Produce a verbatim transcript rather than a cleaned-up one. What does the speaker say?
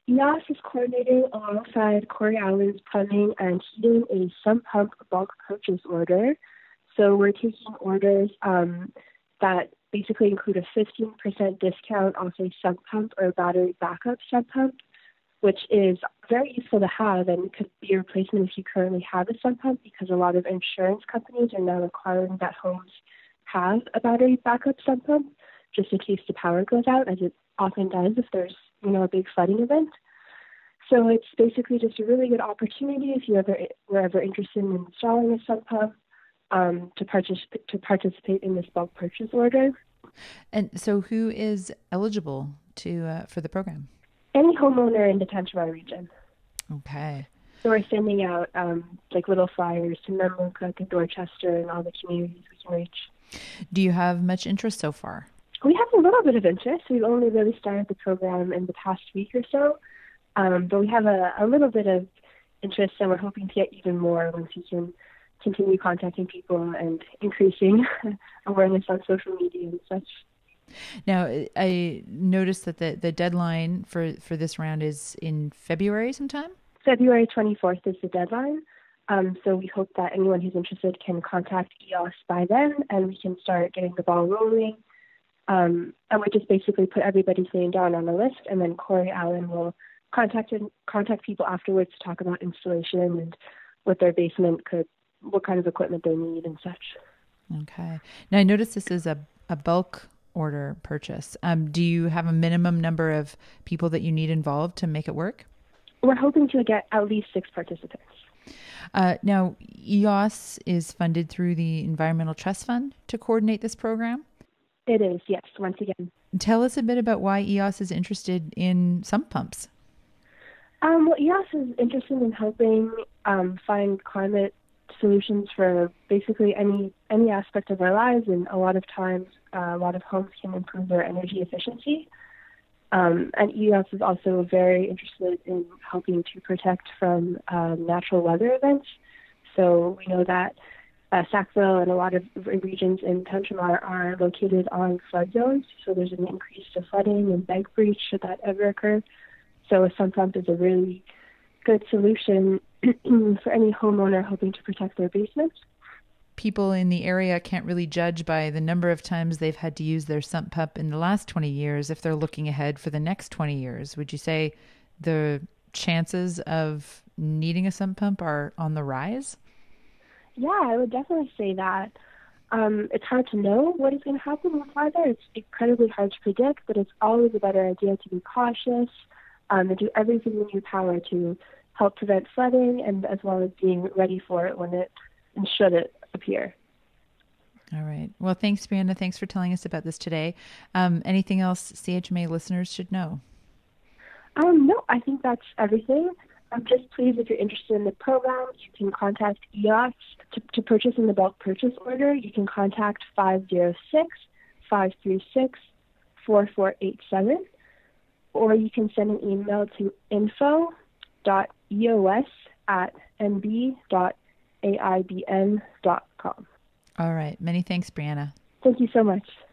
E O S is coordinating alongside Corey Allen's plumbing and heating a sump pump bulk purchase order. So we're taking orders um, that basically include a fifteen percent discount off a sump pump or battery backup sump pump, which is very useful to have and could be a replacement if you currently have a sump pump, because a lot of insurance companies are now requiring that homes have a battery backup sump pump just in case the power goes out, as it often does if there's, you know, a big flooding event. So it's basically just a really good opportunity if you ever were ever interested in installing a sump pump um, to, particip- to participate in this bulk purchase order. And so who is eligible to uh, for the program? Any homeowner in the Tantramar region. Okay. So we're sending out um, like little flyers to Memramcook and Dorchester and all the communities we can reach. Do you have much interest so far? We have a little bit of interest. We've only really started the program in the past week or so. Um, but we have a, a little bit of interest, and we're hoping to get even more once we can continue contacting people and increasing awareness on social media and such. Now, I noticed that the, the deadline for, for this round is in February sometime? February twenty-fourth is the deadline. Um, so we hope that anyone who's interested can contact E O S by then, and we can start getting the ball rolling. Um, and we just basically put everybody's name down on a list, and then Corey Allen will contact contact people afterwards to talk about installation and what their basement could, what kind of equipment they need and such. Okay. Now I noticed this is a, a bulk order purchase. Um, do you have a minimum number of people that you need involved to make it work? We're hoping to get at least six participants. Uh, now, E O S is funded through the Environmental Trust Fund to coordinate this program? It is, yes, once again. Tell us a bit about why E O S is interested in sump pumps. Um, well, E O S is interested in helping um, find climate solutions for basically any any aspect of our lives, and a lot of times, uh, a lot of homes can improve their energy efficiency. Um, and E O S is also very interested in helping to protect from um, natural weather events. So we know that uh, Sackville and a lot of regions in Tantramar are located on flood zones, so there's an increase to flooding and bank breach should that ever occur. So a sump pump is a really good solution for any homeowner hoping to protect their basement. People in the area can't really judge by the number of times they've had to use their sump pump in the last twenty years if they're looking ahead for the next twenty years. Would you say the chances of needing a sump pump are on the rise? Yeah, I would definitely say that. Um, it's hard to know what is going to happen with weather. It's incredibly hard to predict, but it's always a better idea to be cautious um, and do everything in your power to help prevent flooding, and as well as being ready for it when it and should it appear. All right. Well, thanks, Brianna. Thanks for telling us about this today. Um, anything else C H M A listeners should know? Um, no, I think that's everything. Um, just please, if you're interested in the program, you can contact E O S to, to purchase in the bulk purchase order. You can contact five oh six, five three six, four four eight seven, or you can send an email to info dot E O S at n b dot a i b n dot com. All right. Many thanks, Brianna. Thank you so much.